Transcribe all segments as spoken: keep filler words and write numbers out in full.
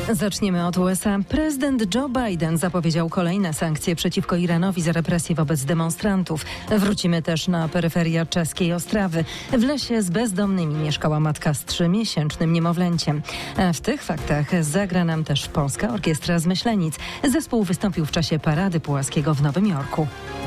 Zaczniemy od U S A. Prezydent Joe Biden zapowiedział kolejne sankcje przeciwko Iranowi za represje wobec demonstrantów. Wrócimy też na peryferia czeskiej Ostrawy. W lesie z bezdomnymi mieszkała matka z trzymiesięcznym niemowlęciem. W tych faktach zagra nam też Polska Orkiestra z Myślenic. Zespół wystąpił w czasie Parady Pułaskiego w Nowym Jorku.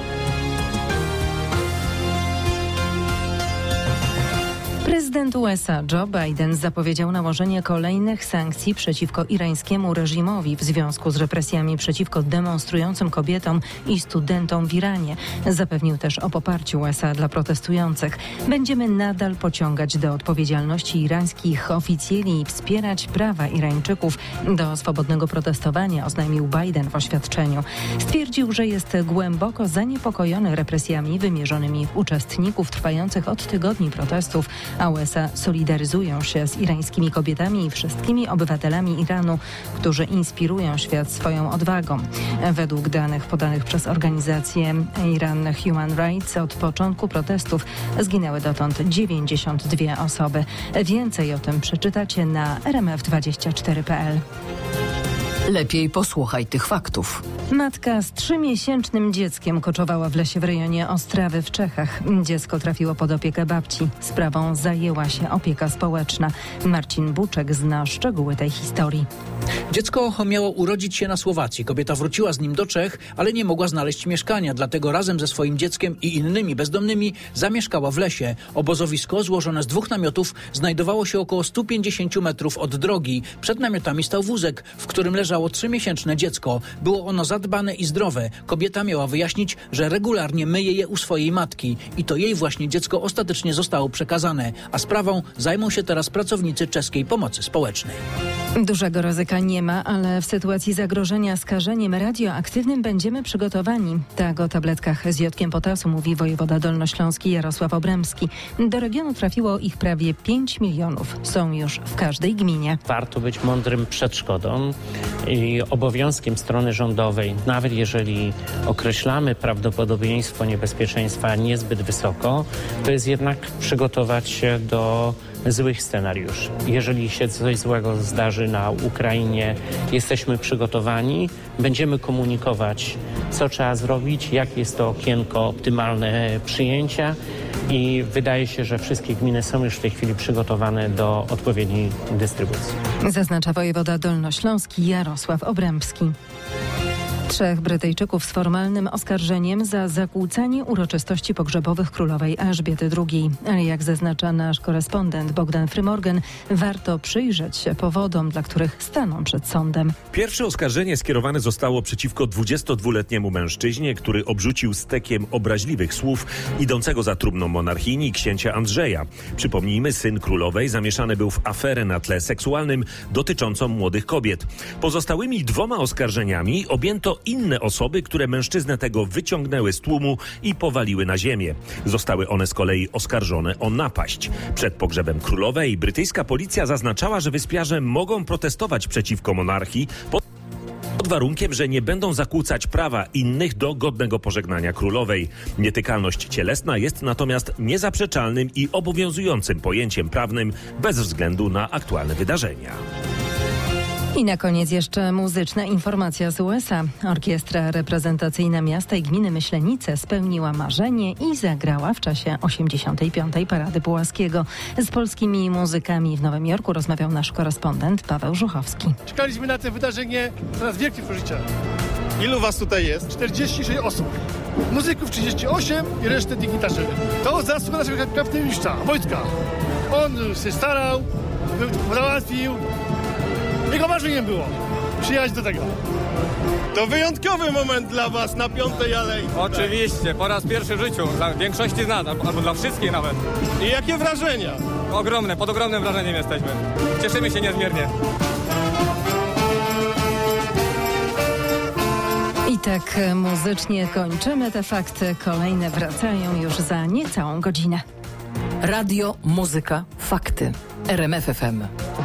Prezydent U S A Joe Biden zapowiedział nałożenie kolejnych sankcji przeciwko irańskiemu reżimowi w związku z represjami przeciwko demonstrującym kobietom i studentom w Iranie. Zapewnił też o poparciu U S A dla protestujących. Będziemy nadal pociągać do odpowiedzialności irańskich oficjeli i wspierać prawa Irańczyków do swobodnego protestowania, oznajmił Biden w oświadczeniu. Stwierdził, że jest głęboko zaniepokojony represjami wymierzonymi w uczestników trwających od tygodni protestów, a U S A solidaryzują się z irańskimi kobietami i wszystkimi obywatelami Iranu, którzy inspirują świat swoją odwagą. Według danych podanych przez organizację Iran Human Rights od początku protestów zginęły dotąd dziewięćdziesiąt dwie osoby. Więcej o tym przeczytacie na er em ef dwadzieścia cztery kropka pe el. Lepiej posłuchaj tych faktów. Matka z trzymiesięcznym dzieckiem koczowała w lesie w rejonie Ostrawy w Czechach. Dziecko trafiło pod opiekę babci. Sprawą zajęła się opieka społeczna. Marcin Buczek zna szczegóły tej historii. Dziecko miało urodzić się na Słowacji. Kobieta wróciła z nim do Czech, ale nie mogła znaleźć mieszkania. Dlatego razem ze swoim dzieckiem i innymi bezdomnymi zamieszkała w lesie. Obozowisko złożone z dwóch namiotów znajdowało się około stu pięćdziesięciu metrów od drogi. Przed namiotami stał wózek, w którym leżało trzymiesięczne dziecko. Było ono zadbane i zdrowe. Kobieta miała wyjaśnić, że regularnie myje je u swojej matki. I to jej właśnie dziecko ostatecznie zostało przekazane. A sprawą zajmą się teraz pracownicy czeskiej pomocy społecznej. Dużego ryzyka nie ma, ale w sytuacji zagrożenia skażeniem radioaktywnym będziemy przygotowani. Tak o tabletkach z jodkiem potasu mówi wojewoda dolnośląski Jarosław Obremski. Do regionu trafiło ich prawie pięć milionów. Są już w każdej gminie. Warto być mądrym przed szkodą i obowiązkiem strony rządowej, nawet jeżeli określamy prawdopodobieństwo niebezpieczeństwa niezbyt wysoko, to jest jednak przygotować się do złych scenariuszy. Jeżeli się coś złego zdarzy na Ukrainie, jesteśmy przygotowani, będziemy komunikować, co trzeba zrobić, jakie jest to okienko optymalne przyjęcia i wydaje się, że wszystkie gminy są już w tej chwili przygotowane do odpowiedniej dystrybucji. Zaznacza wojewoda dolnośląski Jarosław Obremski. Trzech Brytyjczyków z formalnym oskarżeniem za zakłócanie uroczystości pogrzebowych królowej Elżbiety drugiej. Ale jak zaznacza nasz korespondent Bogdan Frymorgan, warto przyjrzeć się powodom, dla których staną przed sądem. Pierwsze oskarżenie skierowane zostało przeciwko dwudziestodwuletniemu mężczyźnie, który obrzucił stekiem obraźliwych słów idącego za trumną monarchini księcia Andrzeja. Przypomnijmy, syn królowej zamieszany był w aferę na tle seksualnym dotyczącą młodych kobiet. Pozostałymi dwoma oskarżeniami objęto inne osoby, które mężczyznę tego wyciągnęły z tłumu i powaliły na ziemię. Zostały one z kolei oskarżone o napaść. Przed pogrzebem królowej brytyjska policja zaznaczała, że wyspiarze mogą protestować przeciwko monarchii pod pod warunkiem, że nie będą zakłócać prawa innych do godnego pożegnania królowej. Nietykalność cielesna jest natomiast niezaprzeczalnym i obowiązującym pojęciem prawnym bez względu na aktualne wydarzenia. I na koniec jeszcze muzyczna informacja z U S A. Orkiestra reprezentacyjna miasta i gminy Myślenice spełniła marzenie i zagrała w czasie osiemdziesiątej piątej Parady Pułaskiego. Z polskimi muzykami w Nowym Jorku rozmawiał nasz korespondent Paweł Żuchowski. Czekaliśmy na to wydarzenie coraz wielkie przeżycia. Ilu was tutaj jest? czterdzieści sześć osób. Muzyków trzydzieści osiem i resztę dygnitarzy. To zasługa naszego kapitana Wojtka. On się starał, załatwił. Jego marzeniem było przyjechać do tego. To wyjątkowy moment dla was na Piątej Alei. Oczywiście, po raz pierwszy w życiu, dla większości z nas, albo dla wszystkich nawet. I jakie wrażenia? Ogromne, pod ogromnym wrażeniem jesteśmy. Cieszymy się niezmiernie. I tak muzycznie kończymy te fakty. Kolejne wracają już za niecałą godzinę. Radio, muzyka, fakty. R M F F M.